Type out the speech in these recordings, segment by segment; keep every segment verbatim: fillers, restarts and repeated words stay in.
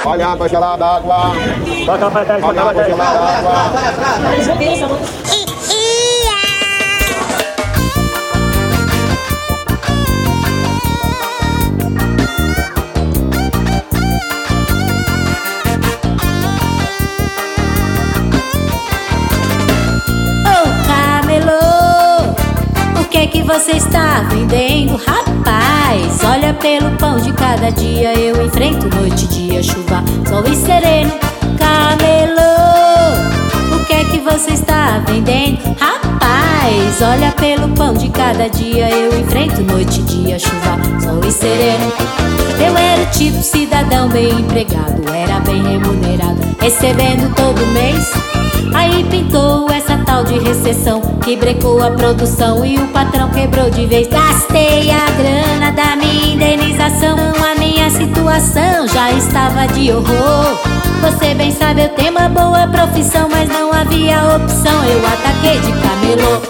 olha a tigela d'água, olha a tigela d'água. O que é que você está vendendo, rapaz? Olha pelo pão de cada dia, eu enfrento noite, dia, chuva, sol e sereno. Camelô, o que é que você está vendendo, rapaz? Olha pelo pão de cada dia, eu enfrento noite, dia, chuva, sol e sereno. Eu era o tipo cidadão bem empregado, era bem remunerado, recebendo todo mês. Aí pintou essa tal de recessão que brecou a produção e o patrão quebrou de vez. Gastei a grana da minha indenização, a minha situação já estava de horror. Você bem sabe, eu tenho uma boa profissão, mas não havia opção, eu ataquei de camelô.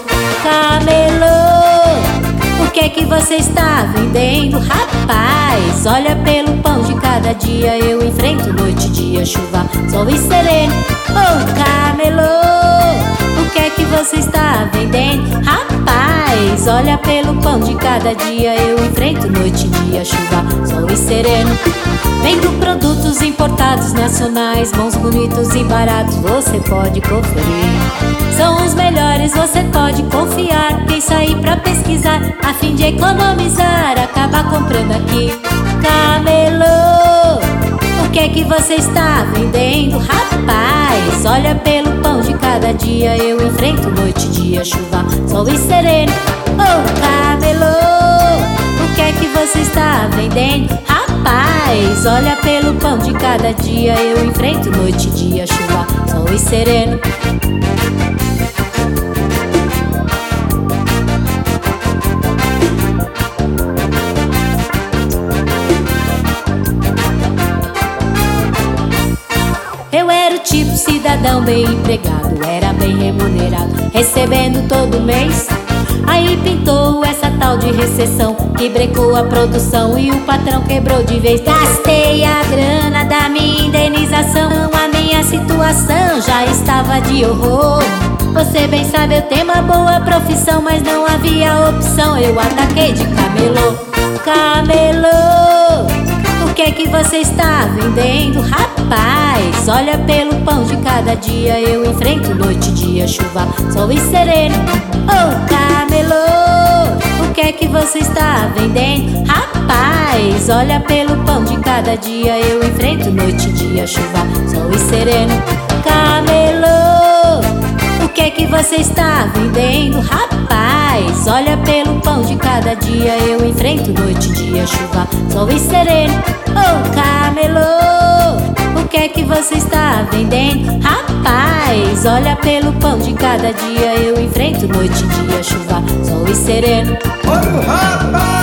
Camelô, o que é que você está vendendo, rapaz? Olha pelo pão de cada dia, eu enfrento noite, dia, chuva, sol e sereno. Oh, camelô, o que é que você está vendendo, rapaz? Olha pelo pão de cada dia, eu enfrento noite, dia, chuva, sol e sereno. Vendo produtos importados nacionais, bons, bonitos e baratos, você pode conferir. São os melhores, você pode confiar. Quem sair pra pesquisar, a fim de economizar, acaba comprando aqui. Camelô, o que é que você está vendendo, rapaz? Olha pelo pão de cada dia, eu enfrento noite, dia, chuva, sol e sereno. Oh, camelô, o que é que você está vendendo, rapaz? Olha pelo pão de cada dia, eu enfrento noite, dia, chuva, sol e sereno. Eu era o tipo cidadão bem empregado, era bem remunerado, recebendo todo mês. Aí pintou essa tal de recessão que brecou a produção e o patrão quebrou de vez. Gastei a grana da minha indenização, a minha situação já estava de horror. Você bem sabe, eu tenho uma boa profissão, mas não havia opção, eu ataquei de camelô. Camelô, o que é que você está vendendo, rapaz? Olha pelo pão de cada dia, eu enfrento noite, dia, chuva, sol e sereno. Oh, camelô, o que é que você está vendendo, rapaz? Olha pelo pão de cada dia, eu enfrento noite, dia, chuva, sol e sereno. Camelô, o que é que você está vendendo, rapaz? Olha pelo pão de cada dia, eu enfrento noite, dia, chuva, sol e sereno. Oh, camelô, o que é que você está vendendo, rapaz? Olha pelo pão de cada dia, eu enfrento noite, dia, chuva, sol e sereno. Olha o rapaz!